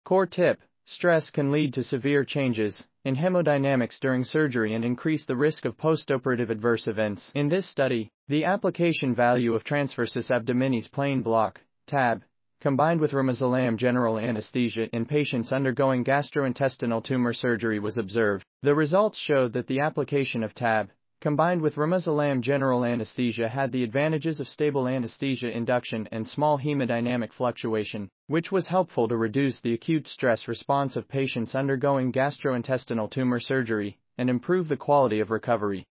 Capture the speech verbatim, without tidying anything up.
Core tip: stress can lead to severe changes in hemodynamics during surgery and increase the risk of postoperative adverse events. In this study, the application value of transversus abdominis plain block, T A B, combined with ramoxillam general anesthesia in patients undergoing gastrointestinal tumor surgery was observed. The results showed that the application of T A B, combined with ramoxillam general anesthesia, had the advantages of stable anesthesia induction and small hemodynamic fluctuation, which was helpful to reduce the acute stress response of patients undergoing gastrointestinal tumor surgery and improve the quality of recovery.